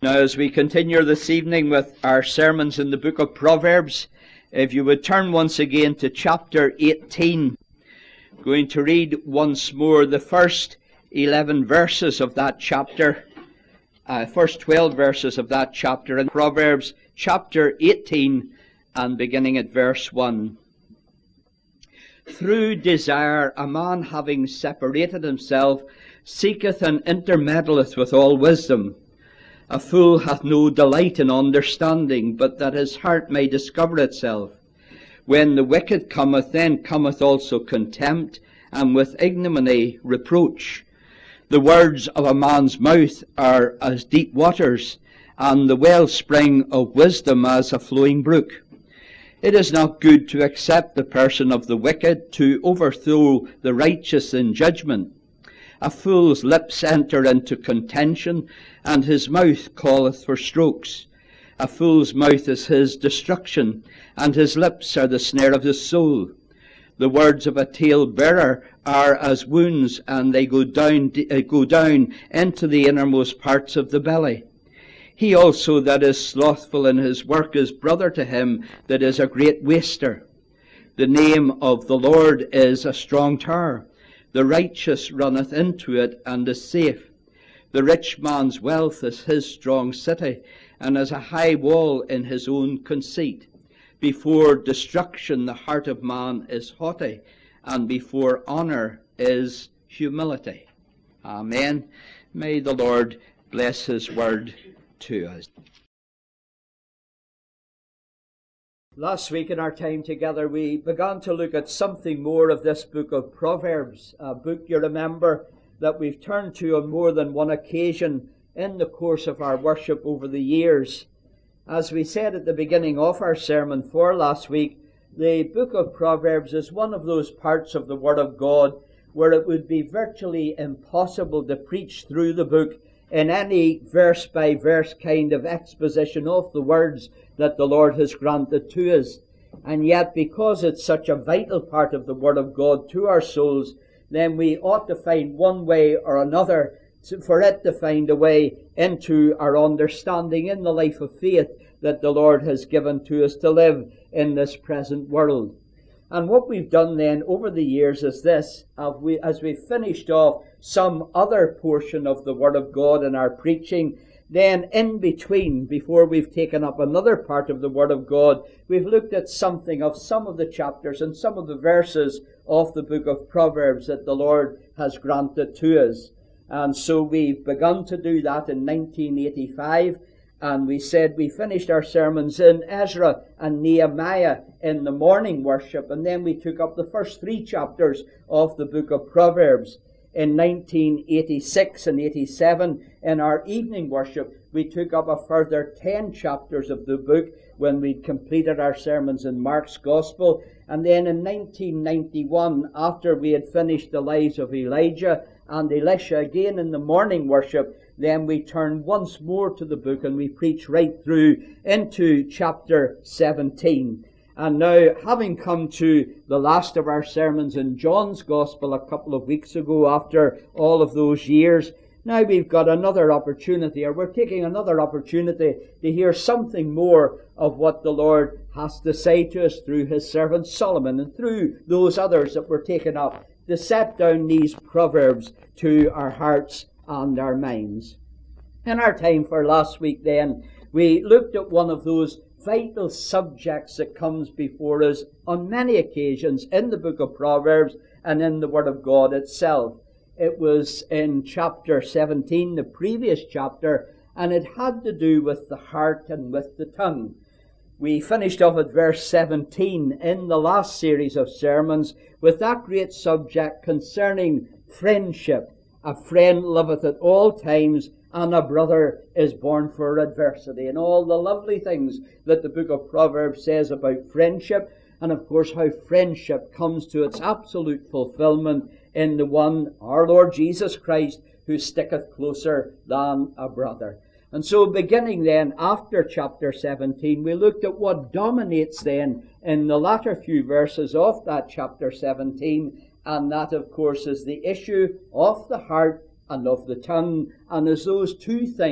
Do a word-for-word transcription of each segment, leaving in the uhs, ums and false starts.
Now, as we continue this evening with our sermons in the book of Proverbs, if you would turn once again to chapter eighteen, I'm going to read once more the first eleven verses of that chapter, uh, first twelve verses of that chapter in Proverbs chapter eighteen and beginning at verse one. Through desire a man having separated himself seeketh and intermeddleth with all wisdom. A fool hath no delight in understanding, but that his heart may discover itself. When the wicked cometh, then cometh also contempt, and with ignominy reproach. The words of a man's mouth are as deep waters, and the wellspring of wisdom as a flowing brook. It is not good to accept the person of the wicked, to overthrow the righteous in judgment. A fool's lips enter into contention, and his mouth calleth for strokes. A fool's mouth is his destruction, and his lips are the snare of his soul. The words of a tale-bearer are as wounds, and they go down, uh, go down into the innermost parts of the belly. He also that is slothful in his work is brother to him that is a great waster. The name of the Lord is a strong tower. The righteous runneth into it, and is safe. The rich man's wealth is his strong city, and as a high wall in his own conceit. Before destruction the heart of man is haughty, and before honour is humility. Amen. May the Lord bless his word to us. Last week in our time together we began to look at something more of this book of Proverbs, a book you remember that we've turned to on more than one occasion in the course of our worship over the years. As we said at the beginning of our sermon for last week, the book of Proverbs is one of those parts of the Word of God where it would be virtually impossible to preach through the book in any verse-by-verse kind of exposition of the words that the Lord has granted to us. And yet, because it's such a vital part of the Word of God to our souls, then we ought to find one way or another to, for it to find a way into our understanding in the life of faith that the Lord has given to us to live in this present world. And what we've done then over the years is this, as we, as we've finished off some other portion of the Word of God in our preaching, then in between, before we've taken up another part of the Word of God, we've looked at something of some of the chapters and some of the verses of the book of Proverbs that the Lord has granted to us. And so we've begun to do that in nineteen eighty-five, and we said we finished our sermons in Ezra and Nehemiah in the morning worship, and then we took up the first three chapters of the book of Proverbs. In nineteen eighty-six and eighty-seven, in our evening worship, we took up a further ten chapters of the book when we'd completed our sermons in Mark's Gospel. And then in nineteen ninety-one, after we had finished the lives of Elijah and Elisha again in the morning worship, then we turned once more to the book and we preached right through into chapter seventeen. And now, having come to the last of our sermons in John's Gospel a couple of weeks ago, after all of those years, now we've got another opportunity, or we're taking another opportunity to hear something more of what the Lord has to say to us through his servant Solomon and through those others that were taken up to set down these proverbs to our hearts and our minds. In our time for last week then, we looked at one of those vital subjects that comes before us on many occasions in the book of Proverbs and in the Word of God itself. It was in chapter seventeen, the previous chapter, and it had to do with the heart and with the tongue. We finished off at verse seventeen in the last series of sermons with that great subject concerning friendship. A friend loveth at all times, and a brother is born for adversity, and all the lovely things that the book of Proverbs says about friendship, and of course how friendship comes to its absolute fulfillment in the one, our Lord Jesus Christ, who sticketh closer than a brother. And so beginning then after chapter seventeen, we looked at what dominates then in the latter few verses of that chapter seventeen, and that of course is the issue of the heart and of the tongue, and as those two things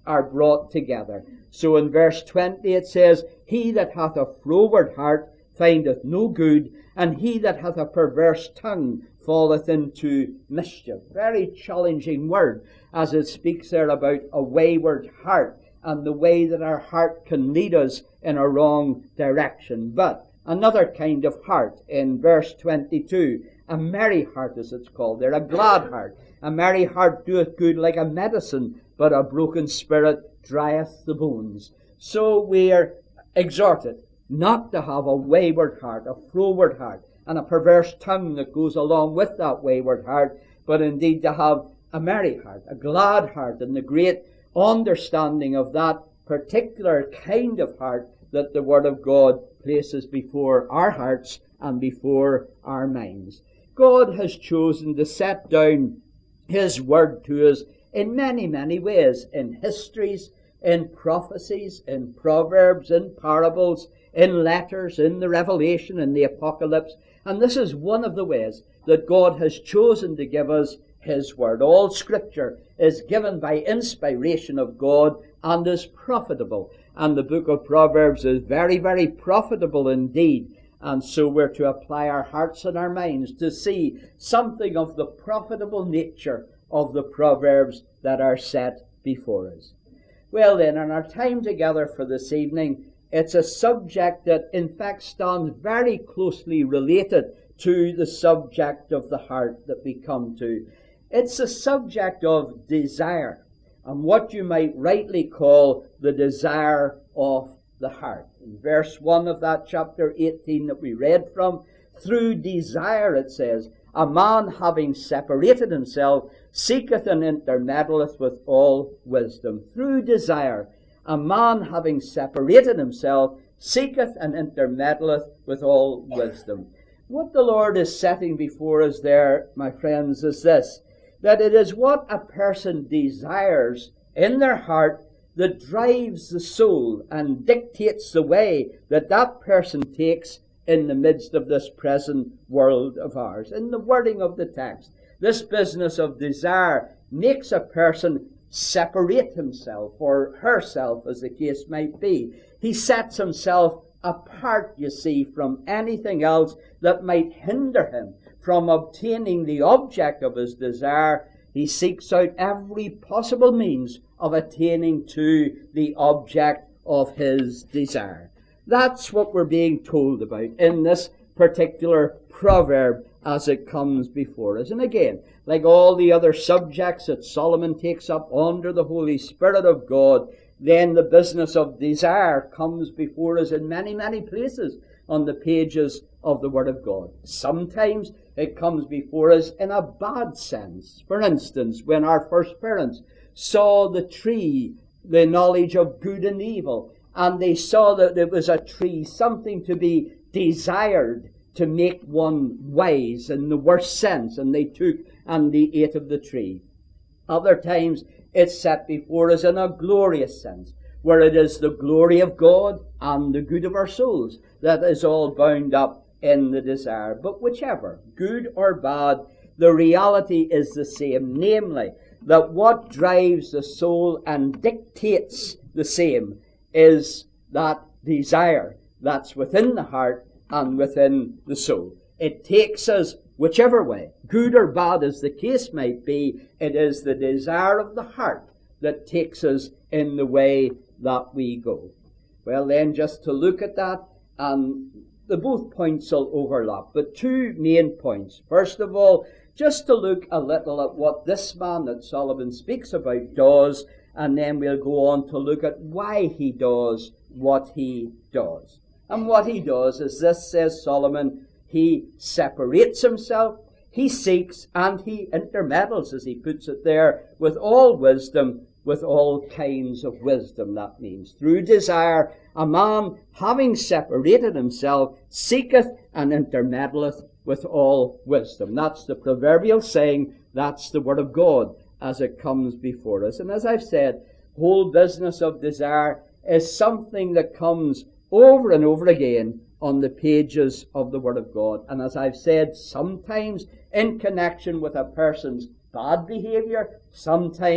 are brought together. So in verse twenty it says, he that hath a froward heart findeth no good, and he that hath a perverse tongue falleth into mischief. Very challenging word, as it speaks there about a wayward heart and the way that our heart can lead us in a wrong direction. But another kind of heart in verse twenty-two, a merry heart as it's called there, a glad heart. A merry heart doeth good like a medicine, but a broken spirit drieth the bones. So we are exhorted not to have a wayward heart, a froward heart, and a perverse tongue that goes along with that wayward heart, but indeed to have a merry heart, a glad heart, and the great understanding of that particular kind of heart that the Word of God places before our hearts and before our minds. God has chosen to set down His Word to us in many, many ways, in histories, in prophecies, in proverbs, in parables, in letters, in the Revelation, in the Apocalypse. And this is one of the ways that God has chosen to give us His Word. All Scripture is given by inspiration of God and is profitable. And the book of Proverbs is very, very profitable indeed. And so we're to apply our hearts and our minds to see something of the profitable nature of the Proverbs that are set before us. Well then, in our time together for this evening, it's a subject that in fact stands very closely related to the subject of the heart that we come to. It's a subject of desire, and what you might rightly call the desire of the heart. In verse one of that chapter eighteen that we read from, through desire it says, a man having separated himself seeketh and intermeddleth with all wisdom. Through desire, a man having separated himself seeketh and intermeddleth with all wisdom. What the Lord is setting before us there, my friends, is this, that it is what a person desires in their heart that drives the soul and dictates the way that that person takes in the midst of this present world of ours. In the wording of the text, this business of desire makes a person separate himself, or herself as the case might be. He sets himself apart, you see, from anything else that might hinder him from obtaining the object of his desire. He seeks out every possible means of attaining to the object of his desire. That's what we're being told about in this particular proverb as it comes before us. And again, like all the other subjects that Solomon takes up under the Holy Spirit of God, then the business of desire comes before us in many, many places on the pages of the Word of God. Sometimes it comes before us in a bad sense. For instance, when our first parents saw the tree, the knowledge of good and evil, and they saw that it was a tree, something to be desired to make one wise in the worst sense, and they took and they ate of the tree. Other times it's set before us in a glorious sense, where it is the glory of God and the good of our souls that is all bound up in the desire. But whichever, good or bad, the reality is the same, namely, that what drives the soul and dictates the same is that desire that's within the heart and within the soul. It takes us whichever way, good or bad as the case might be, it is the desire of the heart that takes us in the way that we go. Well then, just to look at that, and the both points will overlap, but two main points. First of all, just to look a little at what this man that Solomon speaks about does, and then we'll go on to look at why he does what he does. And what he does is this, says Solomon, he separates himself, he seeks, and he intermeddles, as he puts it there, with all wisdom, with all kinds of wisdom, that means. Through desire, a man, having separated himself, seeketh and intermeddleth with all wisdom. That's the proverbial saying, that's the Word of God as it comes before us. And as I've said, the whole business of desire is something that comes over and over again on the pages of the Word of God. And as I've said, sometimes in connection with a person's bad behavior, sometimes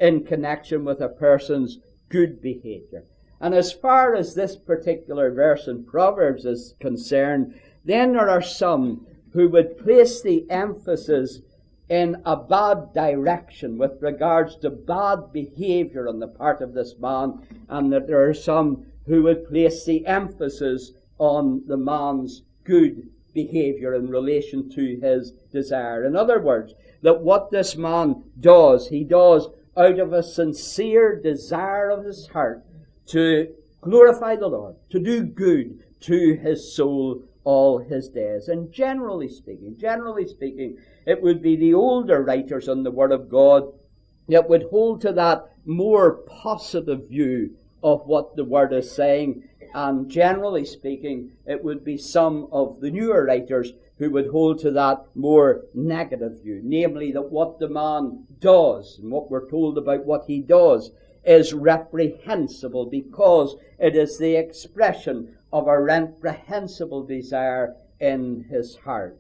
in connection with a person's good behavior. And as far as this particular verse in Proverbs is concerned, then there are some who would place the emphasis in a bad direction with regards to bad behavior on the part of this man, and that there are some who would place the emphasis on the man's good behavior in relation to his desire. In other words, that what this man does, he does out of a sincere desire of his heart to glorify the Lord, to do good to his soul all his days. And generally speaking, generally speaking, it would be the older writers on the Word of God that would hold to that more positive view of what the Word is saying. And generally speaking, it would be some of the newer writers who would hold to that more negative view, namely that what the man does, and what we're told about what he does, is reprehensible because it is the expression of a reprehensible desire in his heart.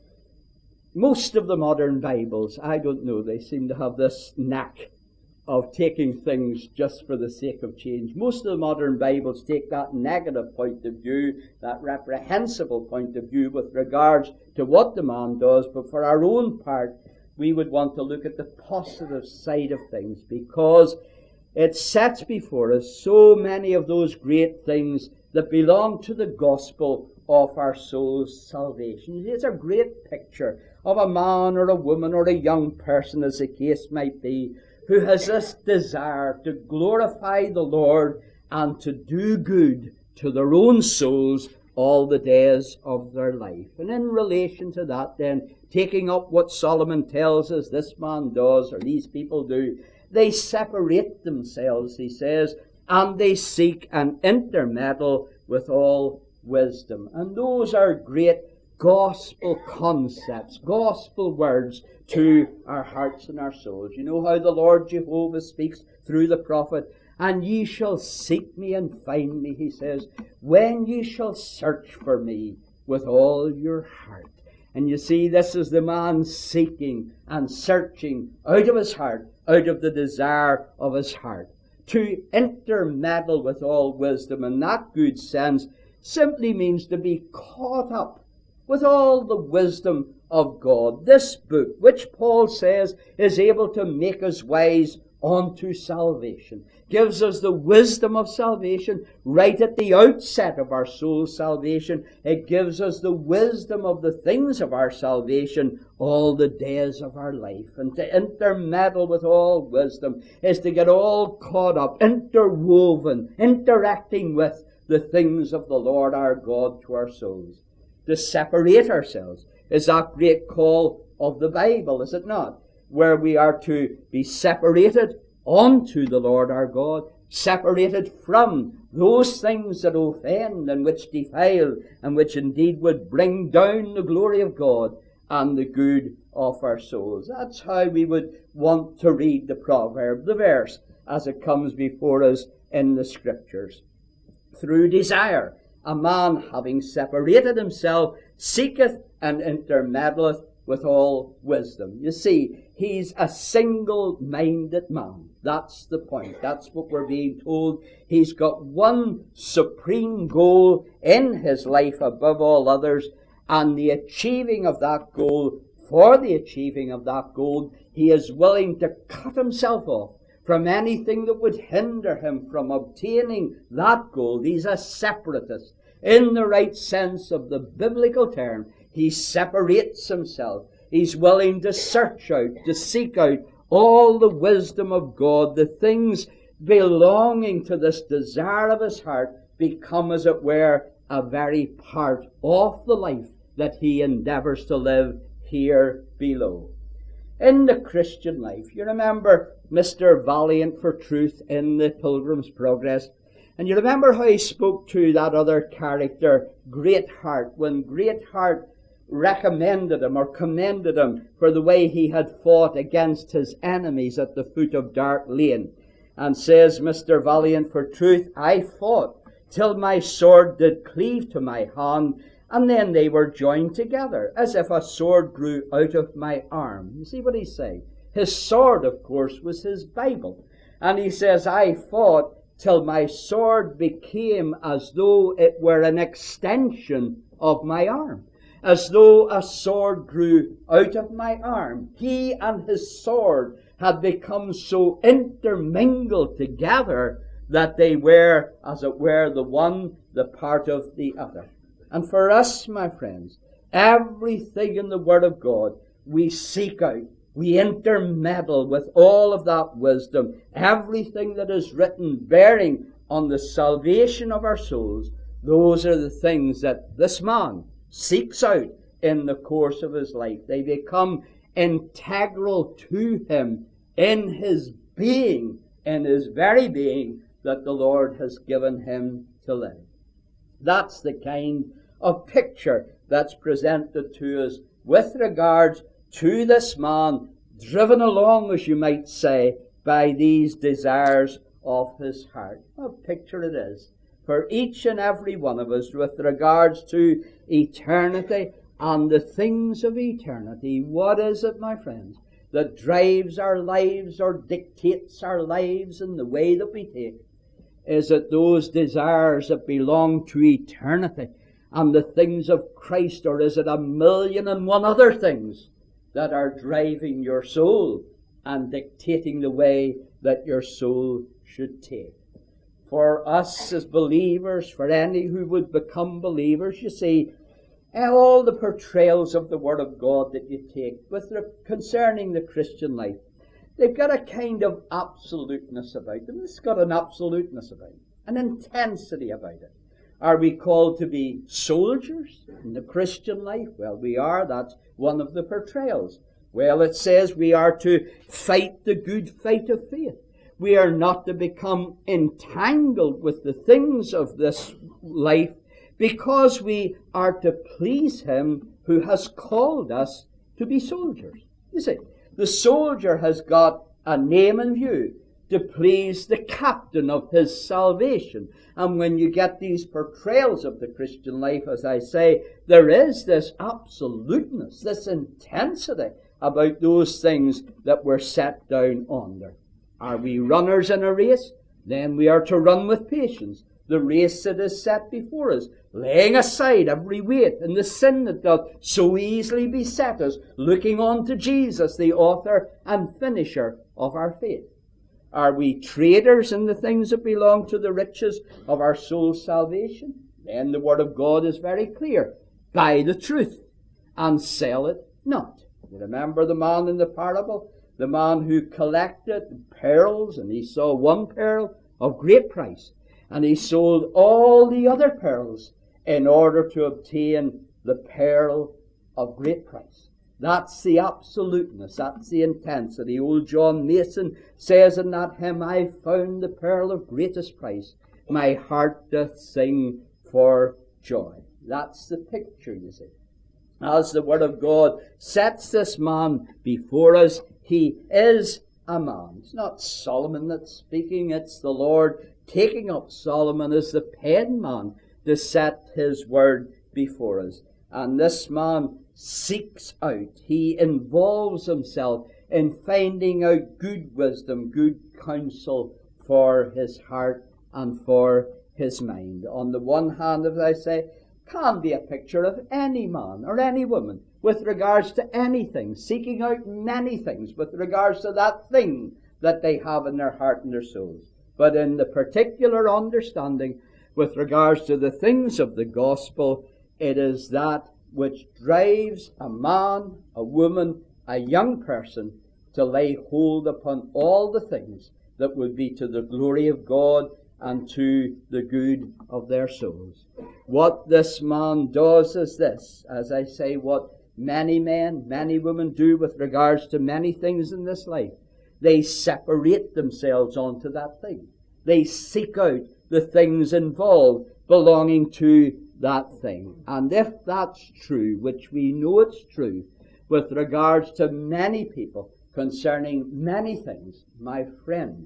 Most of the modern Bibles, I don't know, they seem to have this knack of taking things just for the sake of change. Most of the modern Bibles take that negative point of view, that reprehensible point of view with regards to what the man does, but for our own part, we would want to look at the positive side of things, because it sets before us so many of those great things that belong to the gospel of our soul's salvation. It's a great picture of a man or a woman or a young person, as the case might be, who has this desire to glorify the Lord and to do good to their own souls all the days of their life. And in relation to that, then, taking up what Solomon tells us this man does, or these people do, they separate themselves, he says, and they seek and intermeddle with all wisdom. And those are great gospel concepts, gospel words to our hearts and our souls. You know how the Lord Jehovah speaks through the prophet, and ye shall seek me and find me, he says, when ye shall search for me with all your heart. And you see, this is the man seeking and searching out of his heart, out of the desire of his heart. To intermeddle with all wisdom in that good sense simply means to be caught up with all the wisdom of God. This book, which Paul says is able to make us wise unto salvation, gives us the wisdom of salvation right at the outset of our soul's salvation. It gives us the wisdom of the things of our salvation all the days of our life. And to intermeddle with all wisdom is to get all caught up, interwoven, interacting with the things of the Lord our God to our souls. To separate ourselves is that great call of the Bible, is it not? Where we are to be separated unto the Lord our God, separated from those things that offend and which defile and which indeed would bring down the glory of God and the good of our souls. That's how we would want to read the proverb, the verse, as it comes before us in the Scriptures. Through desire, a man having separated himself seeketh and intermeddleth with all wisdom. You see, he's a single-minded man. That's the point. That's what we're being told. He's got one supreme goal in his life above all others, and the achieving of that goal, for the achieving of that goal, he is willing to cut himself off from anything that would hinder him from obtaining that goal. He's a separatist. In the right sense of the biblical term, he separates himself. He's willing to search out, to seek out all the wisdom of God. The things belonging to this desire of his heart become, as it were, a very part of the life that he endeavors to live here below. In the Christian life, you remember Mister Valiant for Truth in the Pilgrim's Progress. And you remember how he spoke to that other character, Greatheart, when Greatheart recommended him or commended him for the way he had fought against his enemies at the foot of Dark Lane. And says Mister Valiant for Truth, I fought till my sword did cleave to my hand, and then they were joined together, as if a sword grew out of my arm. You see what he's saying? His sword, of course, was his Bible. And he says, I fought till my sword became as though it were an extension of my arm, as though a sword grew out of my arm. He and his sword had become so intermingled together that they were, as it were, the one, the part of the other. And for us, my friends, everything in the Word of God, we seek out, we intermeddle with all of that wisdom. Everything that is written bearing on the salvation of our souls, those are the things that this man seeks out in the course of his life. They become integral to him in his being, in his very being that the Lord has given him to live. That's the kind of picture that's presented to us with regards to this man, driven along, as you might say, by these desires of his heart. What a picture it is for each and every one of us with regards to eternity and the things of eternity. What is it, my friends, that drives our lives or dictates our lives in the way that we take? Is it those desires that belong to eternity and the things of Christ, or is it a million and one other things that are driving your soul and dictating the way that your soul should take? For us as believers, for any who would become believers, you see, all the portrayals of the Word of God that you take with re- concerning the Christian life, they've got a kind of absoluteness about them. It's got an absoluteness about it, an intensity about it. Are we called to be soldiers in the Christian life? Well, we are. That's one of the portrayals. Well, it says we are to fight the good fight of faith. We are not to become entangled with the things of this life, because we are to please Him who has called us to be soldiers. You see, the soldier has got a name in view, to please the captain of his salvation. And when you get these portrayals of the Christian life, as I say, there is this absoluteness, this intensity about those things that were set down under. Are we runners in a race? Then we are to run with patience the race that is set before us, laying aside every weight and the sin that doth so easily beset us, looking on to Jesus, the author and finisher of our faith. Are we traders in the things that belong to the riches of our soul's salvation? Then the Word of God is very clear. Buy the truth and sell it not. You remember the man in the parable? The man who collected pearls, and he saw one pearl of great price, and he sold all the other pearls in order to obtain the pearl of great price. That's the absoluteness, that's the intensity. Old John Mason says in that hymn, I found the pearl of greatest price, my heart doth sing for joy. That's the picture, you see. As the Word of God sets this man before us, he is a man. It's not Solomon that's speaking, it's the Lord taking up Solomon as the pen man to set his word before us. And this man seeks out, he involves himself in finding out good wisdom, good counsel for his heart and for his mind. On the one hand, as I say, can be a picture of any man or any woman with regards to anything, seeking out many things with regards to that thing that they have in their heart and their souls. But in the particular understanding with regards to the things of the gospel, it is that which drives a man, a woman, a young person to lay hold upon all the things that would be to the glory of God and to the good of their souls. What this man does is this, as I say, what many men, many women do with regards to many things in this life. They separate themselves onto that thing. They seek out the things involved belonging to that thing. And if that's true, which we know it's true, with regards to many people concerning many things, my friend,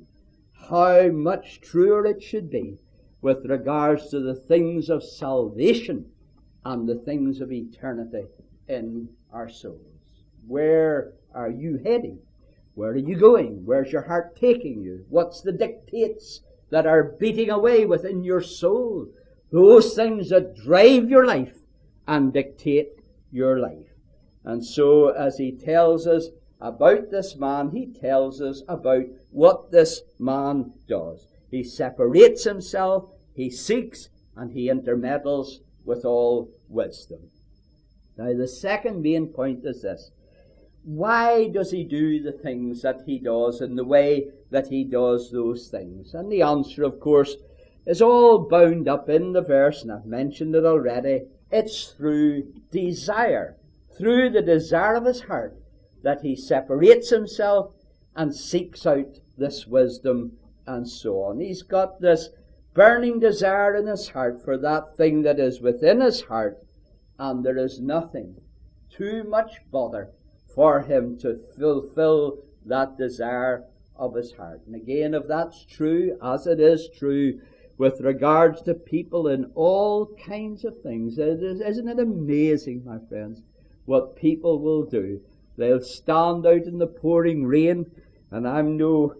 how much truer it should be with regards to the things of salvation and the things of eternity in our souls. Where are you heading? Where are you going? Where's your heart taking you? What's the dictates that are beating away within your soul? Those things that drive your life and dictate your life. And so as he tells us about this man, he tells us about what this man does. He separates himself, he seeks, and he intermeddles with all wisdom. Now the second main point is this. Why does he do the things that he does in the way that he does those things? And the answer, of course, is all bound up in the verse, and I've mentioned it already. It's through desire, through the desire of his heart, that he separates himself and seeks out this wisdom and so on. He's got this burning desire in his heart for that thing that is within his heart, and there is nothing too much bother for him to fulfill that desire of his heart. And again, if that's true, as it is true with regards to people in all kinds of things, isn't it amazing, my friends, what people will do? They'll stand out in the pouring rain, and I'm no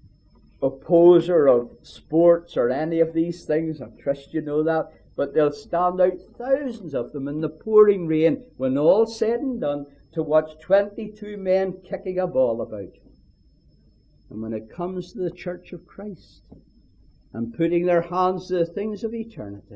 opposer of sports or any of these things, I trust you know that, but they'll stand out, thousands of them, in the pouring rain, when all's said and done, to watch twenty-two men kicking a ball about. And when it comes to the Church of Christ and putting their hands to the things of eternity,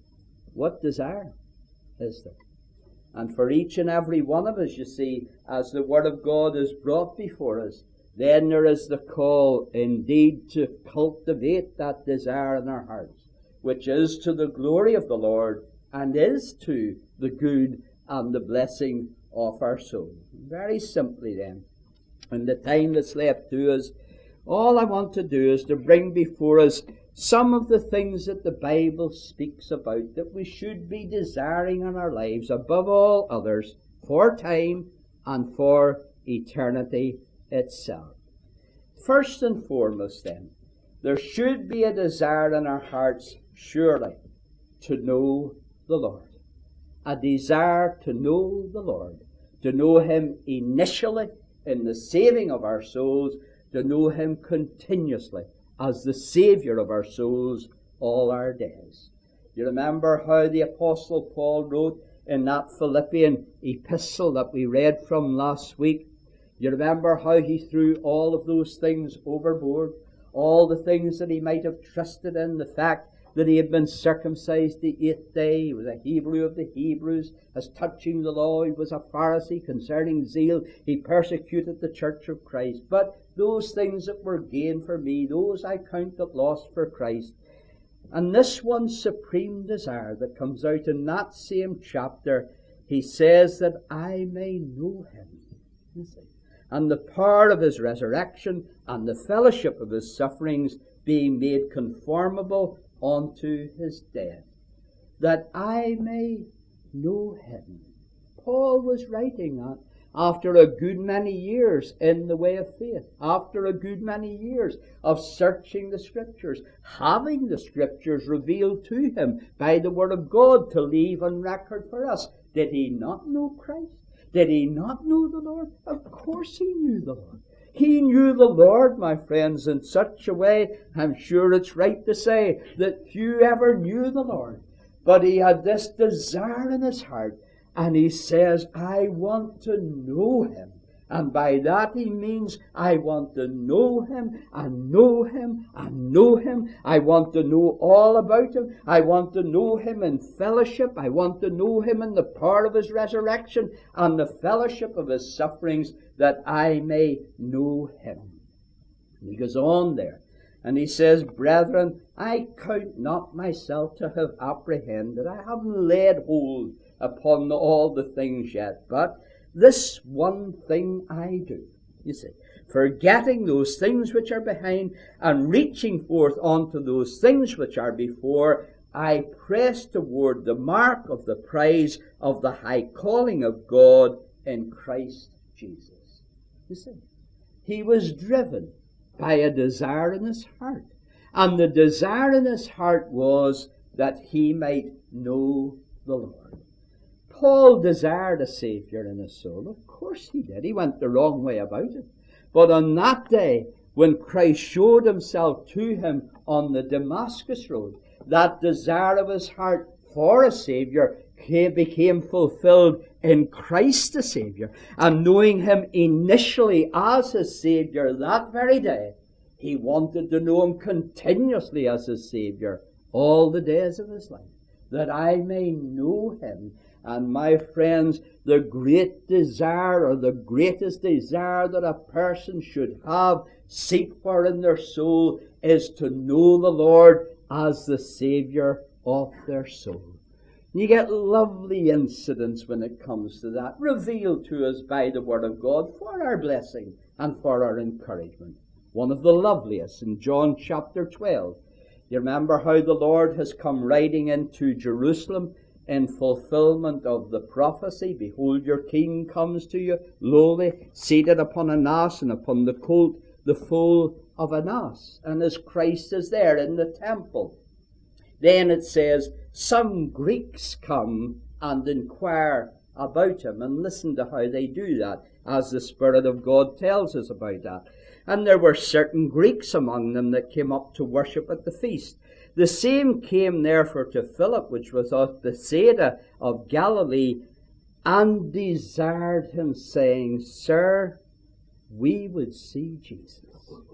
what desire is there? And for each and every one of us, you see, as the Word of God is brought before us, then there is the call indeed to cultivate that desire in our hearts, which is to the glory of the Lord and is to the good and the blessing of our soul. Very simply then, in the time that's left to us, all I want to do is to bring before us some of the things that the Bible speaks about that we should be desiring in our lives above all others for time and for eternity itself. First and foremost then, there should be a desire in our hearts, surely, to know the Lord. A desire to know the Lord, to know Him initially in the saving of our souls, to know Him continuously as the Saviour of our souls all our days. You remember how the Apostle Paul wrote in that Philippian epistle that we read from last week? You remember how he threw all of those things overboard, all the things that he might have trusted in, the fact that he had been circumcised the eighth day, he was a Hebrew of the Hebrews, as touching the law he was a Pharisee, concerning zeal he persecuted the church of Christ. But those things that were gain for me, those I count but lost for Christ. And this one supreme desire that comes out in that same chapter, he says that I may know Him, you see, and the power of His resurrection and the fellowship of His sufferings, being made conformable unto His death, that I may know Him. Paul was writing that after a good many years in the way of faith, after a good many years of searching the Scriptures, having the Scriptures revealed to him by the Word of God to leave on record for us. Did he not know Christ? Did he not know the Lord? Of course he knew the Lord. He knew the Lord, my friends, in such a way, I'm sure it's right to say, that few ever knew the Lord. But he had this desire in his heart, and he says, I want to know Him. And by that he means, I want to know Him, and know Him, and know Him. I want to know all about Him. I want to know Him in fellowship. I want to know Him in the power of His resurrection, and the fellowship of His sufferings, that I may know Him. And he goes on there, and he says, Brethren, I count not myself to have apprehended. I haven't laid hold upon the, all the things yet, but this one thing I do, you see, forgetting those things which are behind and reaching forth unto those things which are before, I press toward the mark of the prize of the high calling of God in Christ Jesus. You see, he was driven by a desire in his heart, and the desire in his heart was that he might know the Lord. Paul desired a Saviour in his soul. Of course he did. He went the wrong way about it. But on that day, when Christ showed himself to him on the Damascus road, that desire of his heart for a Saviour became fulfilled in Christ the Saviour. And knowing him initially as his Saviour that very day, he wanted to know him continuously as his Saviour all the days of his life, that I may know him. And my friends, the great desire, or the greatest desire that a person should have, seek for in their soul, is to know the Lord as the Saviour of their soul. You get lovely incidents when it comes to that, revealed to us by the Word of God for our blessing and for our encouragement. One of the loveliest in John chapter twelve. You remember how the Lord has come riding into Jerusalem in fulfillment of the prophecy. Behold, your King comes to you, lowly, seated upon an ass, and upon the colt the foal of an ass. And as Christ is there in the temple, then it says, some Greeks come and inquire about him. And listen to how they do that, as the Spirit of God tells us about that. And there were certain Greeks among them that came up to worship at the feast. The same came therefore to Philip, which was of Bethsaida of Galilee, and desired him, saying, Sir, we would see Jesus.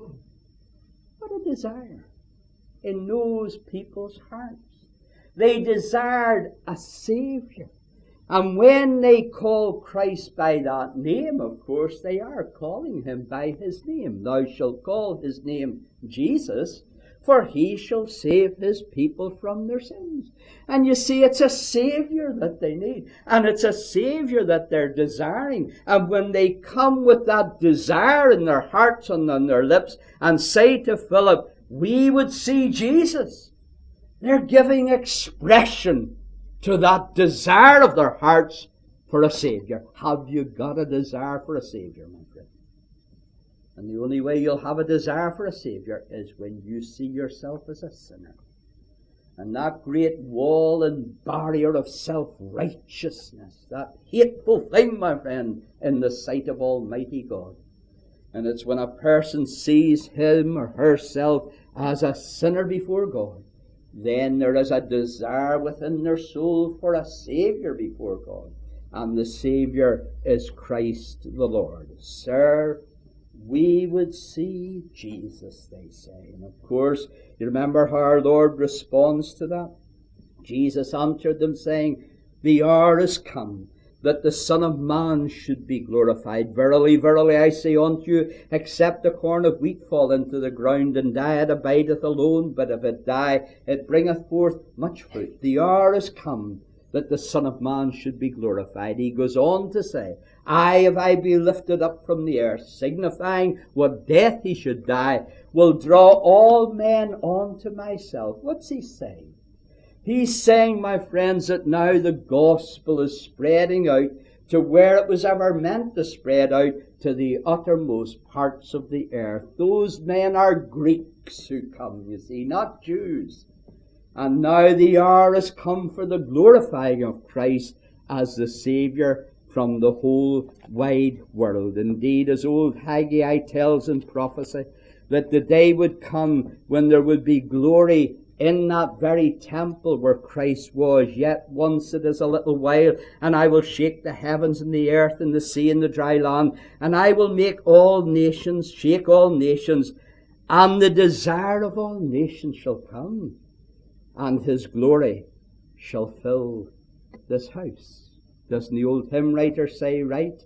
What a desire in those people's hearts. They desired a Saviour. And when they call Christ by that name, of course, they are calling him by his name. Thou shalt call his name Jesus, for he shall save his people from their sins. And you see, it's a Saviour that they need. And it's a Saviour that they're desiring. And when they come with that desire in their hearts and on their lips and say to Philip, we would see Jesus, they're giving expression to that desire of their hearts for a Saviour. Have you got a desire for a Saviour, my friend? And the only way you'll have a desire for a Saviour is when you see yourself as a sinner. And that great wall and barrier of self-righteousness, that hateful thing, my friend, in the sight of Almighty God. And it's when a person sees him or herself as a sinner before God, then there is a desire within their soul for a Saviour before God. And the Saviour is Christ the Lord. Sir, we would see Jesus, they say. And of course, you remember how our Lord responds to that? Jesus answered them, saying, the hour is come, that the Son of Man should be glorified. Verily, verily, I say unto you, except a corn of wheat fall into the ground and die, it abideth alone, but if it die, it bringeth forth much fruit. The hour is come that the Son of Man should be glorified. He goes on to say, I, if I be lifted up from the earth, signifying what death he should die, will draw all men unto myself. What's he saying? He's saying, my friends, that now the gospel is spreading out to where it was ever meant to spread out, to the uttermost parts of the earth. Those men are Greeks who come, you see, not Jews. And now the hour has come for the glorifying of Christ as the Saviour from the whole wide world. Indeed, as old Haggai tells in prophecy, that the day would come when there would be glory in that very temple where Christ was. Yet once it is a little while, and I will shake the heavens and the earth and the sea and the dry land, and I will make all nations, shake all nations, and the desire of all nations shall come, and his glory shall fill this house. Doesn't the old hymn writer say right?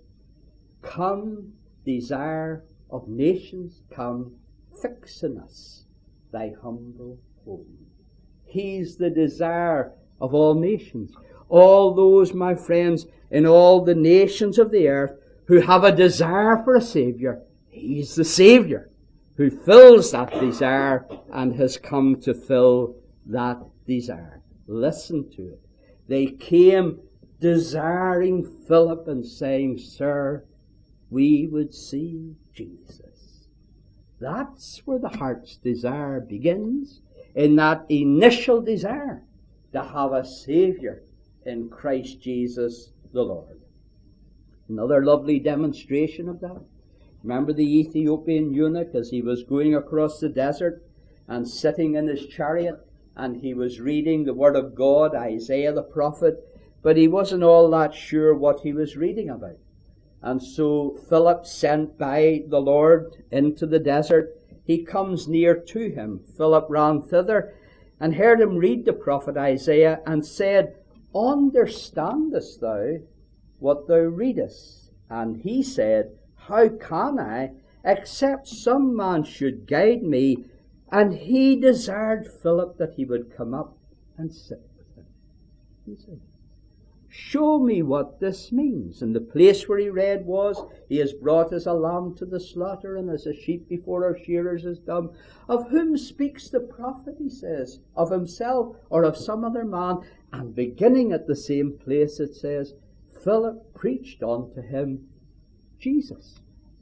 Come, desire of nations, come, fix in us thy humble home. He's the desire of all nations. All those, my friends, in all the nations of the earth who have a desire for a Saviour, he's the Saviour who fills that desire and has come to fill that desire. Listen to it. They came desiring Philip and saying, Sir, we would see Jesus. That's where the heart's desire begins, in that initial desire to have a Saviour in Christ Jesus the Lord. Another lovely demonstration of that. Remember the Ethiopian eunuch as he was going across the desert and sitting in his chariot, and he was reading the word of God, Isaiah the prophet, but he wasn't all that sure what he was reading about. And so Philip, sent by the Lord into the desert, he comes near to him. Philip ran thither and heard him read the prophet Isaiah, and said, Understandest thou what thou readest? And he said, How can I, except some man should guide me? And he desired Philip that he would come up and sit with him. He said, Show me what this means. And the place where he read was, He is brought as a lamb to the slaughter, and as a sheep before our shearers is dumb. Of whom speaks the prophet, he says? Of himself or of some other man? And beginning at the same place, it says, Philip preached unto him Jesus.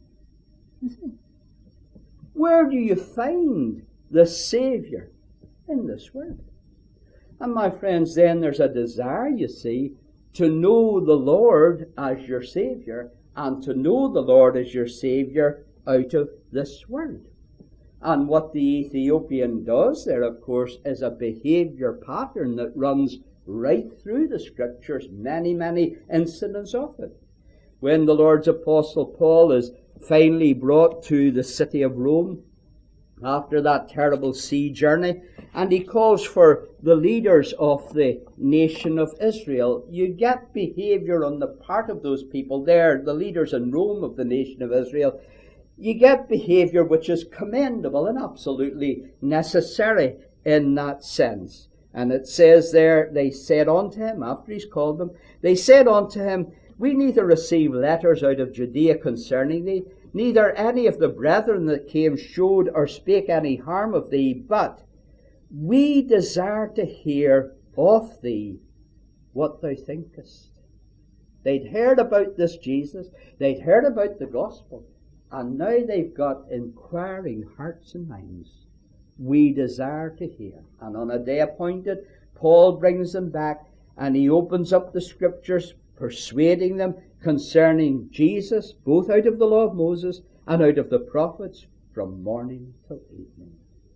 Where do you find the Saviour? In this word. And my friends, then there's a desire, you see, to know the Lord as your Saviour, and to know the Lord as your Saviour out of this word. And what the Ethiopian does there, of course, is a behaviour pattern that runs right through the Scriptures, many, many incidents of it. When the Lord's Apostle Paul is finally brought to the city of Rome, after that terrible sea journey, and he calls for the leaders of the nation of Israel, you get behaviour on the part of those people there, the leaders in Rome of the nation of Israel. You get behaviour which is commendable and absolutely necessary in that sense. And it says there, they said unto him, after he's called them, they said unto him, We neither receive letters out of Judea concerning thee, neither any of the brethren that came showed or spake any harm of thee, but we desire to hear of thee what thou thinkest. They'd heard about this Jesus, they'd heard about the gospel, and now they've got inquiring hearts and minds. We desire to hear. And on a day appointed, Paul brings them back, and he opens up the Scriptures, persuading them concerning Jesus, both out of the law of Moses and out of the prophets, from morning till evening.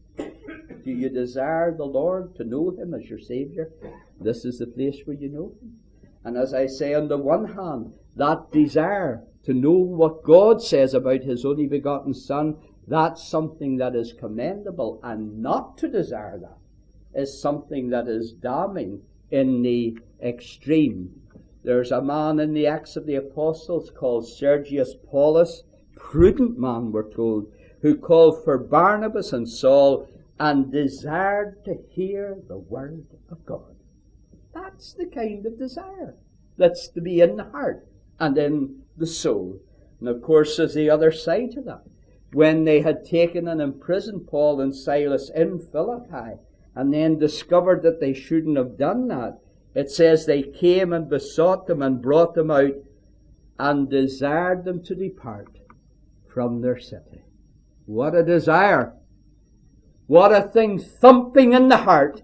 Do you desire the Lord, to know him as your Saviour? This is the place where you know him. And as I say, on the one hand, that desire to know what God says about his only begotten Son, that's something that is commendable, and not to desire that is something that is damning in the extreme. There's a man in the Acts of the Apostles called Sergius Paulus, prudent man, we're told, who called for Barnabas and Saul and desired to hear the word of God. That's the kind of desire that's to be in the heart and in the soul. And of course there's the other side to that. When they had taken and imprisoned Paul and Silas in Philippi, and then discovered that they shouldn't have done that, it says they came and besought them and brought them out and desired them to depart from their city. What a desire! What a thing thumping in the heart.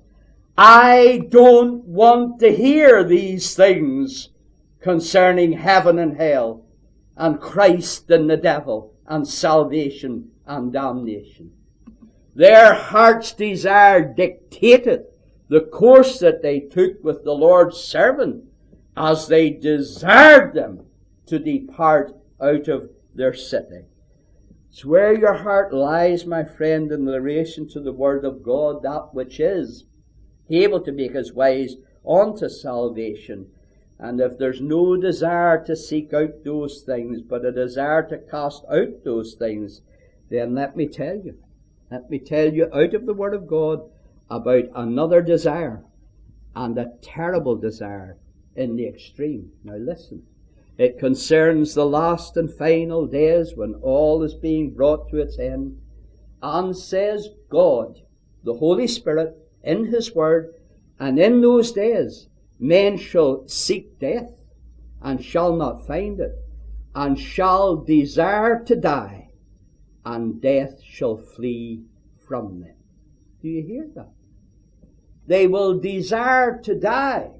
I don't want to hear these things concerning heaven and hell and Christ and the devil and salvation and damnation. Their heart's desire dictated the course that they took with the Lord's servant as they desired them to depart out of their city. It's where your heart lies, my friend, in relation to the Word of God, that which is able to make us wise unto salvation. And if there's no desire to seek out those things, but a desire to cast out those things, then let me tell you, let me tell you out of the Word of God about another desire, and a terrible desire in the extreme. Now listen. It concerns the last and final days when all is being brought to its end. And says God, the Holy Spirit, in His Word, and in those days men shall seek death, and shall not find it, and shall desire to die, and death shall flee from them. Do you hear that? They will desire to die.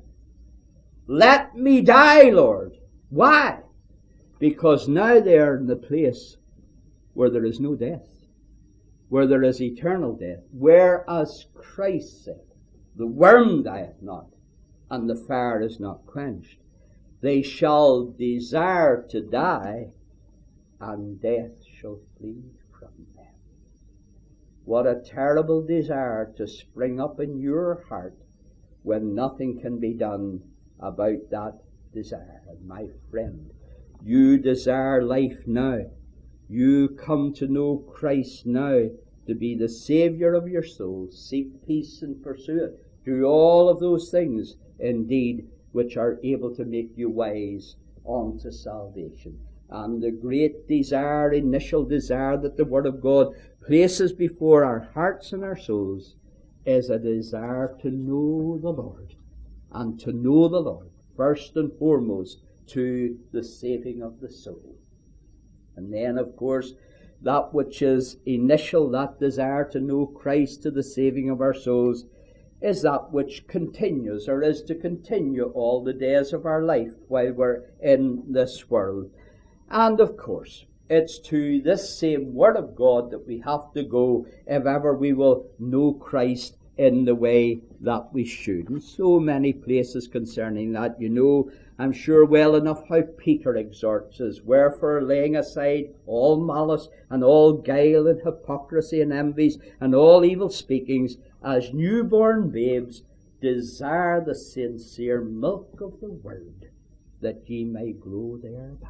Let me die, Lord. Why? Because now they are in the place where there is no death, where there is eternal death. Whereas Christ said, the worm dieth not, and the fire is not quenched. They shall desire to die, and death shall flee from them. What a terrible desire to spring up in your heart when nothing can be done about that desire. And my friend, you desire life now. You come to know Christ now to be the Saviour of your soul. Seek peace and pursue it. Do all of those things, indeed, which are able to make you wise unto salvation. And the great desire, initial desire that the Word of God places before our hearts and our souls is a desire to know the Lord. And to know the Lord, first and foremost, to the saving of the soul. And then, of course, that which is initial, that desire to know Christ to the saving of our souls, is that which continues, or is to continue all the days of our life while we're in this world. And of course, it's to this same Word of God that we have to go if ever we will know Christ in the way that we should. And so many places concerning that, you know, I'm sure well enough how Peter exhorts us, wherefore laying aside all malice and all guile and hypocrisy and envies and all evil speakings, as newborn babes, desire the sincere milk of the Word, that ye may grow thereby.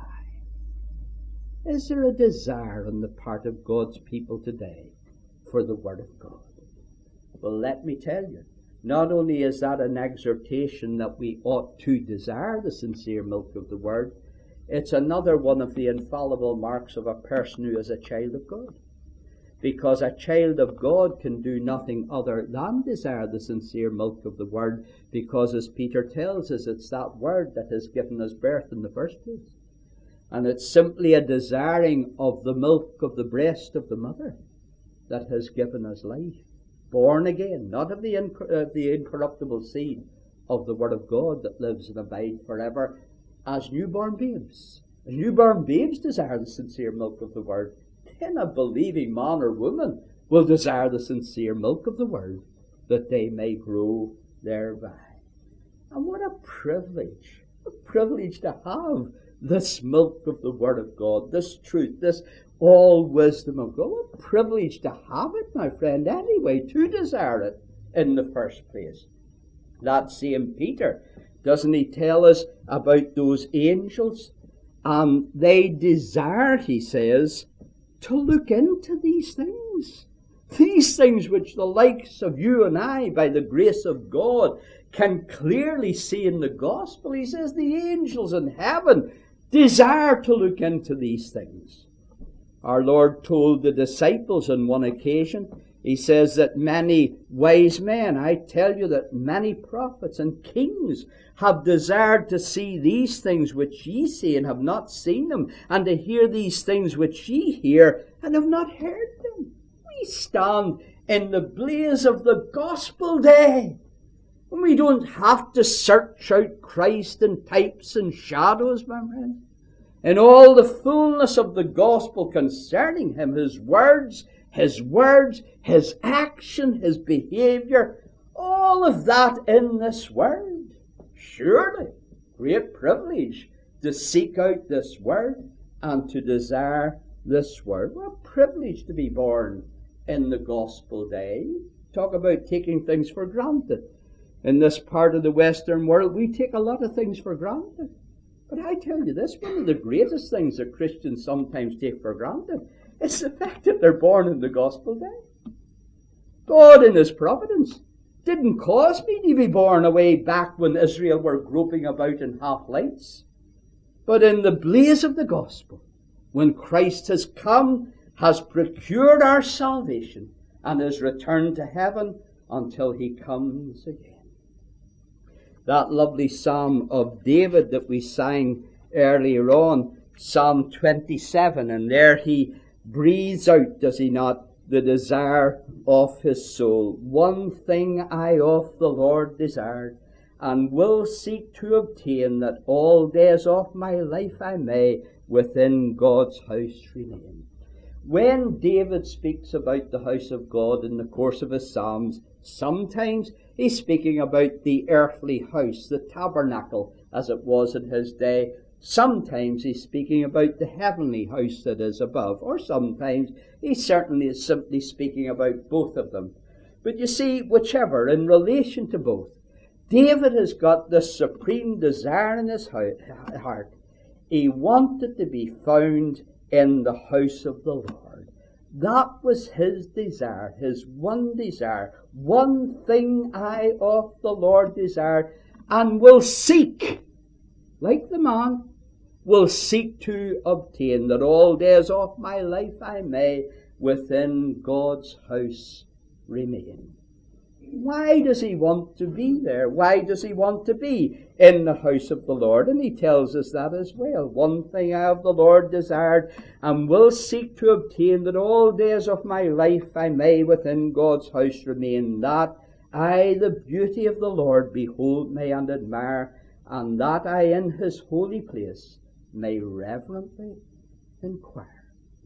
Is there a desire on the part of God's people today for the Word of God? Well, let me tell you, not only is that an exhortation that we ought to desire the sincere milk of the Word, it's another one of the infallible marks of a person who is a child of God. Because a child of God can do nothing other than desire the sincere milk of the Word, because as Peter tells us, it's that Word that has given us birth in the first place. And it's simply a desiring of the milk of the breast of the mother that has given us life. Born again, not of the, inc- uh, the incorruptible seed of the Word of God that lives and abides forever, as newborn babes. And newborn babes desire the sincere milk of the Word. Then a believing man or woman will desire the sincere milk of the Word, that they may grow thereby. And what a privilege, a privilege to have this milk of the Word of God, this truth, this all wisdom of God. What a privilege to have it, my friend, anyway, to desire it in the first place. That same Peter, doesn't he tell us about those angels? And they desire, he says, to look into these things. These things which the likes of you and I, by the grace of God, can clearly see in the gospel. He says the angels in heaven desire to look into these things. Our Lord told the disciples on one occasion, he says that many wise men, I tell you that many prophets and kings have desired to see these things which ye see and have not seen them, and to hear these things which ye hear and have not heard them. We stand in the blaze of the gospel day, and we don't have to search out Christ in types and shadows, my friend. In all the fullness of the gospel concerning him, his words, his words, his action, his behavior, all of that in this word. Surely, great privilege to seek out this word and to desire this word. What a privilege to be born in the gospel day. Talk about taking things for granted. In this part of the Western world, we take a lot of things for granted. But I tell you this, one of the greatest things that Christians sometimes take for granted is the fact that they're born in the gospel day. God in his providence didn't cause me to be born away back when Israel were groping about in half-lights. But in the blaze of the gospel, when Christ has come, has procured our salvation, and is returned to heaven until he comes again. That lovely Psalm of David that we sang earlier on, Psalm twenty-seven, and there he breathes out, does he not, the desire of his soul. One thing I of the Lord desired, and will seek to obtain, that all days of my life I may within God's house remain. When David speaks about the house of God in the course of his Psalms, sometimes he's speaking about the earthly house, the tabernacle, as it was in his day. Sometimes he's speaking about the heavenly house that is above, or sometimes he certainly is simply speaking about both of them. But you see, whichever, in relation to both, David has got this supreme desire in his heart. He wanted to be found in the house of the Lord. That was his desire, his one desire. One thing I of the Lord desire, and will seek, like the man, will seek to obtain, that all days of my life I may within God's house remain. Why does he want to be there? Why does he want to be in the house of the Lord? And he tells us that as well. One thing I of the Lord desired, and will seek to obtain, that all days of my life I may within God's house remain, that I the beauty of the Lord behold may and admire, and that I in his holy place may reverently inquire.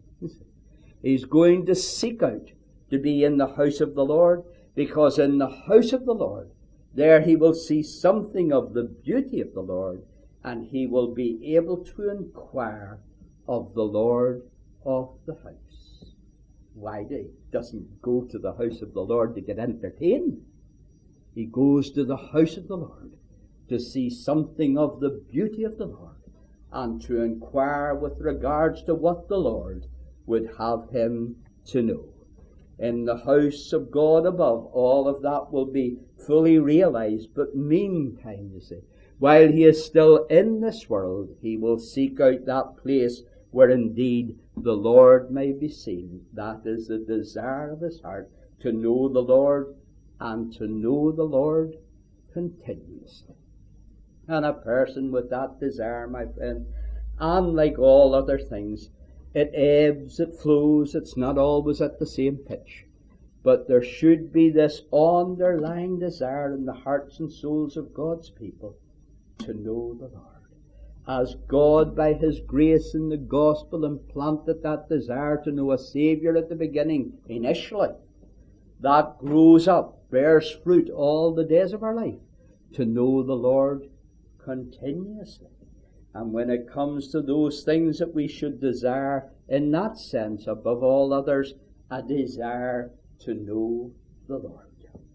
He's going to seek out to be in the house of the Lord, because in the house of the Lord, there he will see something of the beauty of the Lord, and he will be able to inquire of the Lord of the house. Why do he doesn't go to the house of the Lord to get entertained? He goes to the house of the Lord to see something of the beauty of the Lord, and to inquire with regards to what the Lord would have him to know. In the house of God above, all of that will be fully realized. But meantime, you see, while he is still in this world, he will seek out that place where indeed the Lord may be seen. That is the desire of his heart, to know the Lord, and to know the Lord continuously. And a person with that desire, my friend, and like all other things, it ebbs, it flows, it's not always at the same pitch. But there should be this underlying desire in the hearts and souls of God's people to know the Lord. As God, by his grace in the gospel, implanted that desire to know a Saviour at the beginning, initially, that grows up, bears fruit all the days of our life, to know the Lord continuously. And when it comes to those things that we should desire, in that sense, above all others, a desire to know the Lord.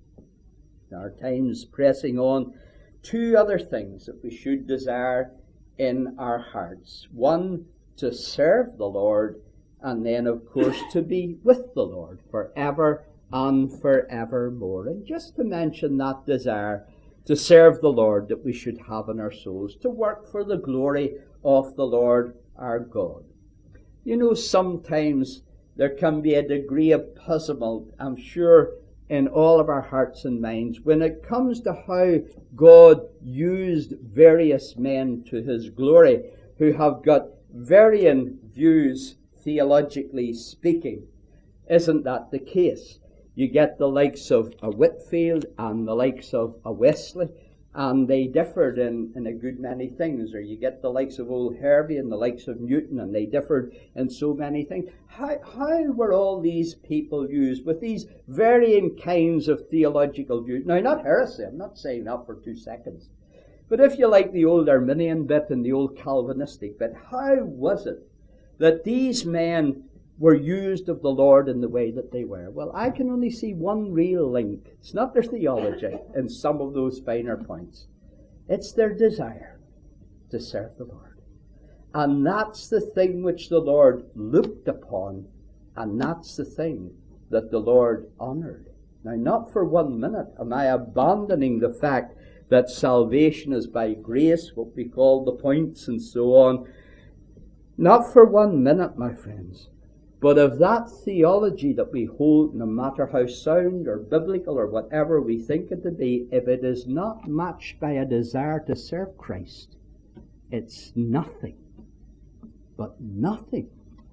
Our time's pressing on. Two other things that we should desire in our hearts. One, to serve the Lord, and then, of course, to be with the Lord forever and forevermore. And just to mention that desire to serve the Lord that we should have in our souls, to work for the glory of the Lord our God. You know, sometimes there can be a degree of puzzlement, I'm sure, in all of our hearts and minds when it comes to how God used various men to his glory, who have got varying views theologically speaking. Isn't that the case? You get the likes of a Whitefield and the likes of a Wesley, and they differed in, in a good many things. Or you get the likes of old Hervey and the likes of Newton, and they differed in so many things. How, how were all these people used with these varying kinds of theological views? Now, not heresy, I'm not saying that for two seconds. But if you like the old Arminian bit and the old Calvinistic bit, how was it that these men were used of the Lord in the way that they were? Well, I can only see one real link. It's not their theology in some of those finer points. It's their desire to serve the Lord. And that's the thing which the Lord looked upon, and that's the thing that the Lord honored. Now, not for one minute am I abandoning the fact that salvation is by grace, what we call the points and so on. Not for one minute, my friends. But of that theology that we hold, no matter how sound or biblical or whatever we think it to be, if it is not matched by a desire to serve Christ, it's nothing. But nothing.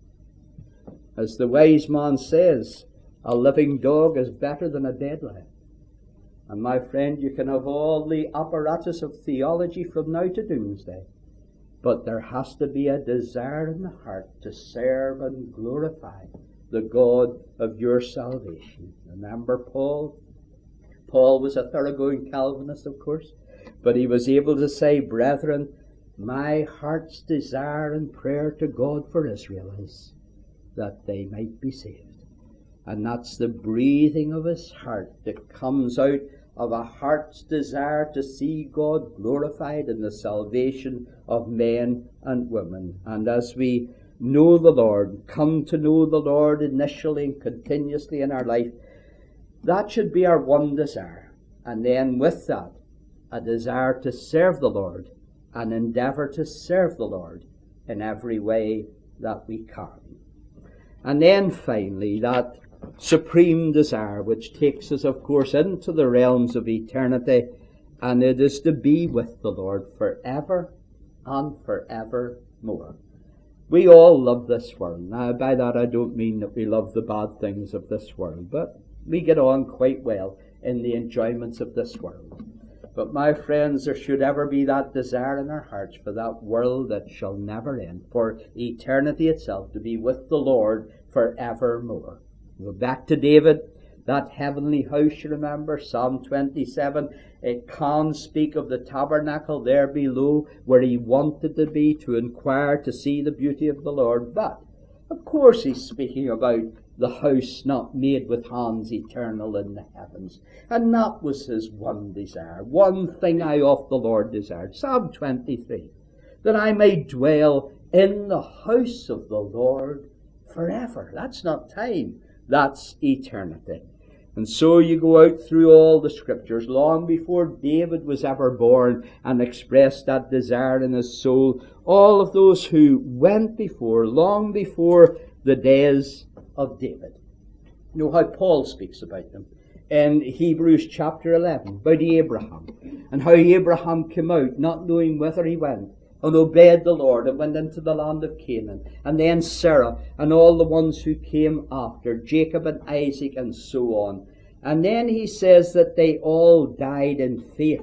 As the wise man says, a living dog is better than a dead lion. And my friend, you can have all the apparatus of theology from now to doomsday, but there has to be a desire in the heart to serve and glorify the God of your salvation. Remember Paul? Paul was a thoroughgoing Calvinist, of course, but he was able to say, brethren, my heart's desire and prayer to God for Israel is that they might be saved. And that's the breathing of his heart that comes out of a heart's desire to see God glorified in the salvation of men and women. And as we know the Lord, come to know the Lord initially and continuously in our life, that should be our one desire. And then with that, a desire to serve the Lord and endeavour to serve the Lord in every way that we can. And then finally, that supreme desire which takes us, of course, into the realms of eternity, and it is to be with the Lord forever and forevermore. We all love this world. Now, by that I don't mean that we love the bad things of this world, but we get on quite well in the enjoyments of this world. But my friends, there should ever be that desire in our hearts for that world that shall never end, for eternity itself to be with the Lord forevermore. Go back to David, that heavenly house, you remember, Psalm twenty-seven. It can speak of the tabernacle there below where he wanted to be, to inquire, to see the beauty of the Lord. But, of course, he's speaking about the house not made with hands, eternal in the heavens. And that was his one desire. One thing I of the Lord desired. Psalm twenty-three. That I may dwell in the house of the Lord forever. That's not time. That's eternity. And so you go out through all the scriptures, long before David was ever born and expressed that desire in his soul. All of those who went before, long before the days of David. You know how Paul speaks about them in Hebrews chapter eleven, about Abraham, and how Abraham came out not knowing whither he went, and obeyed the Lord and went into the land of Canaan. And then Sarah and all the ones who came after, Jacob and Isaac and so on. And then he says that they all died in faith,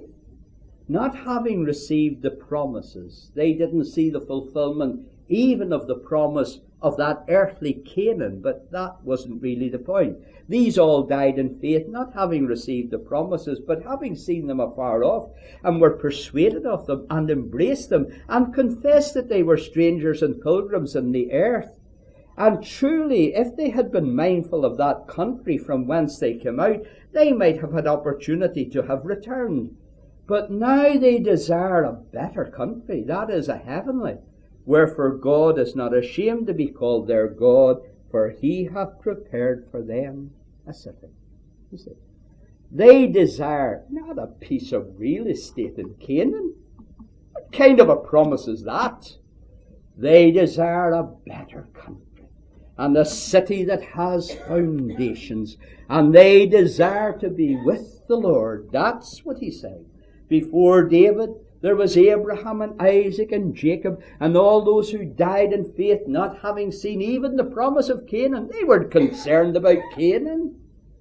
not having received the promises. They didn't see the fulfillment even of the promise of that earthly Canaan, but that wasn't really the point. These all died in faith, not having received the promises, but having seen them afar off, and were persuaded of them, and embraced them, and confessed that they were strangers and pilgrims in the earth. And truly, if they had been mindful of that country from whence they came out, they might have had opportunity to have returned. But now they desire a better country, that is, a heavenly. Wherefore God is not ashamed to be called their God, for he hath prepared for them a city. You see, they desire not a piece of real estate in Canaan. What kind of a promise is that? They desire a better country, and a city that has foundations, and they desire to be with the Lord. That's what he's saying. Before David, there was Abraham and Isaac and Jacob and all those who died in faith, not having seen even the promise of Canaan. They weren't concerned about Canaan.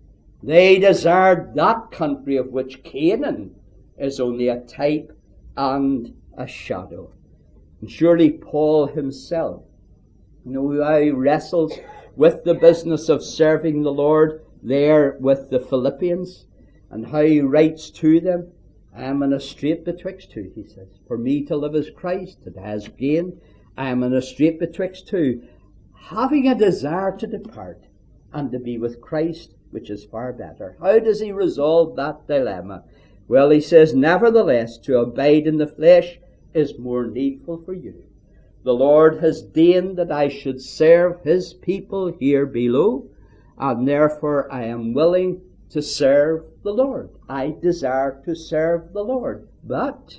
They desired that country of which Canaan is only a type and a shadow. And surely Paul himself, you know, how he wrestles with the business of serving the Lord there with the Philippians, and how he writes to them, I am in a strait betwixt two, he says. For me to live is Christ, it has gain. I am in a strait betwixt two, having a desire to depart and to be with Christ, which is far better. How does he resolve that dilemma? Well, he says, nevertheless, to abide in the flesh is more needful for you. The Lord has deigned that I should serve his people here below, and therefore I am willing to serve the Lord. I desire to serve the Lord. But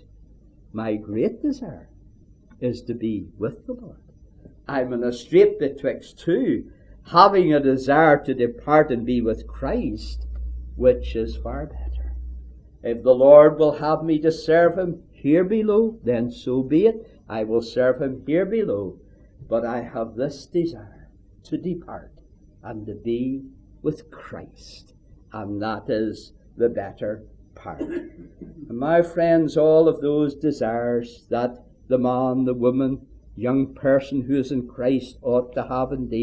my great desire is to be with the Lord. I'm in a strait betwixt two, having a desire to depart and be with Christ, which is far better. If the Lord will have me to serve him here below, then so be it. I will serve him here below. But I have this desire, to depart and to be with Christ. And that is the better part. And my friends, all of those desires that the man, the woman, young person who is in Christ ought to have indeed,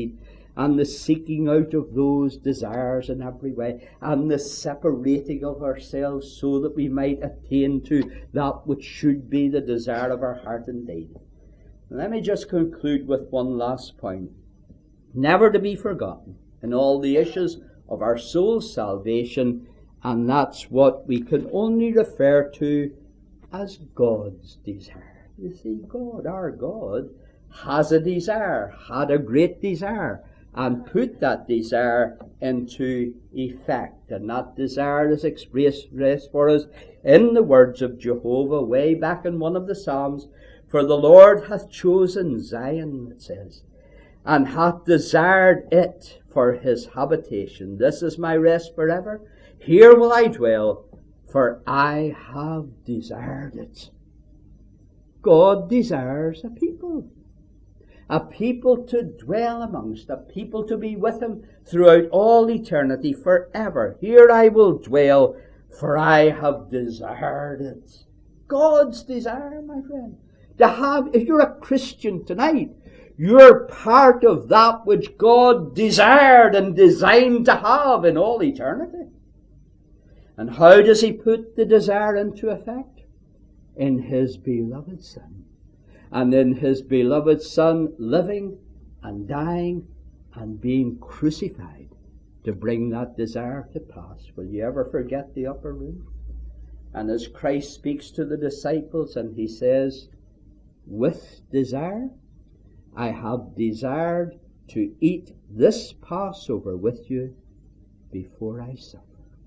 and the seeking out of those desires in every way, and the separating of ourselves so that we might attain to that which should be the desire of our heart indeed. Let me just conclude with one last point, never to be forgotten in all the issues of our soul's salvation, and that's what we can only refer to as God's desire. You see, God, our God, has a desire, had a great desire, and put that desire into effect. And that desire is expressed for us in the words of Jehovah way back in one of the Psalms. For the Lord hath chosen Zion, it says, and hath desired it for his habitation. This is my rest forever. Here will I dwell, for I have desired it. God desires a people. A people to dwell amongst, a people to be with him throughout all eternity, forever. Here I will dwell, for I have desired it. God's desire, my friend. To have, if you're a Christian tonight, you're part of that which God desired and designed to have in all eternity. And how does he put the desire into effect? In his beloved Son. And in his beloved Son living and dying and being crucified to bring that desire to pass. Will you ever forget the upper room? And as Christ speaks to the disciples and he says, with desire, I have desired to eat this Passover with you before I suffer.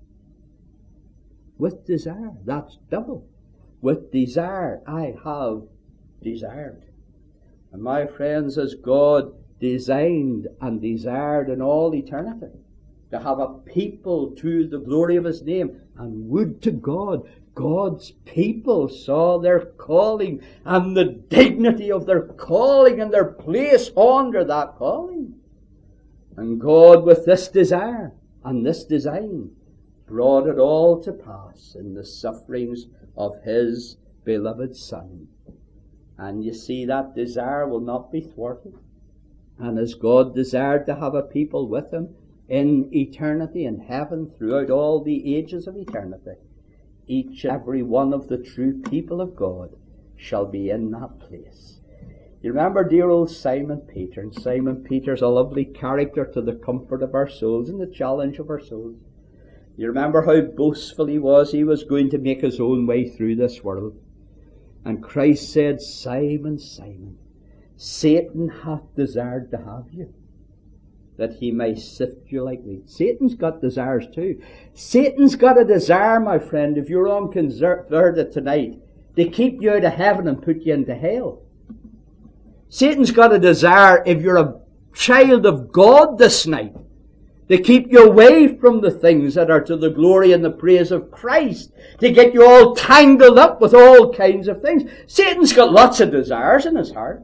With desire, that's double. With desire, I have desired. And my friends, as God designed and desired in all eternity to have a people to the glory of his name, and would to God, God's people saw their calling and the dignity of their calling and their place under that calling. And God, with this desire and this design, brought it all to pass in the sufferings of his beloved Son. And you see, that desire will not be thwarted. And as God desired to have a people with him in eternity, in heaven, throughout all the ages of eternity, each and every one of the true people of God shall be in that place. You remember dear old Simon Peter, and Simon Peter's a lovely character to the comfort of our souls and the challenge of our souls. You remember how boastful he was. He was going to make his own way through this world. And Christ said, Simon, Simon, Satan hath desired to have you, that he may sift you like wheat. Satan's got desires too. Satan's got a desire, my friend, if you're unconverted tonight, to keep you out of heaven and put you into hell. Satan's got a desire, if you're a child of God this night, to keep you away from the things that are to the glory and the praise of Christ, to get you all tangled up with all kinds of things. Satan's got lots of desires in his heart.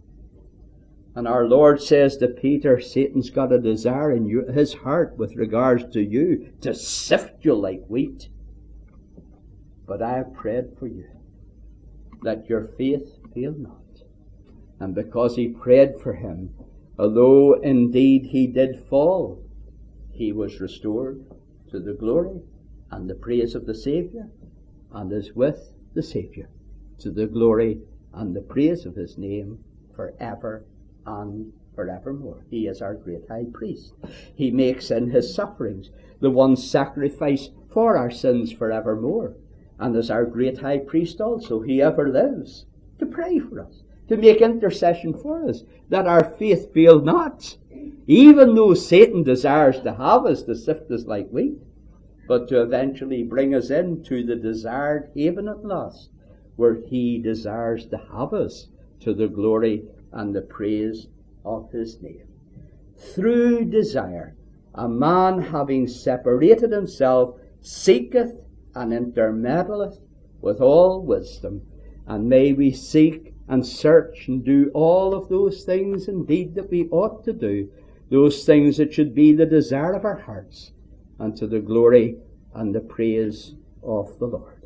And our Lord says to Peter, Satan's got a desire in you, his heart with regards to you, to sift you like wheat. But I have prayed for you, that your faith fail not. And because he prayed for him, although indeed he did fall, he was restored to the glory and the praise of the Saviour, and is with the Saviour to the glory and the praise of his name forever and forevermore. He is our great high priest. He makes in his sufferings the one sacrifice for our sins forevermore, and is our great high priest also. He ever lives to pray for us, to make intercession for us, that our faith fail not. Even though Satan desires to have us, to sift us like wheat, but to eventually bring us into the desired haven at last, where he desires to have us to the glory and the praise of his name. Through desire, a man having separated himself seeketh and intermeddleth with all wisdom. And may we seek and search and do all of those things indeed that we ought to do, those things that should be the desire of our hearts, and to the glory and the praise of the Lord.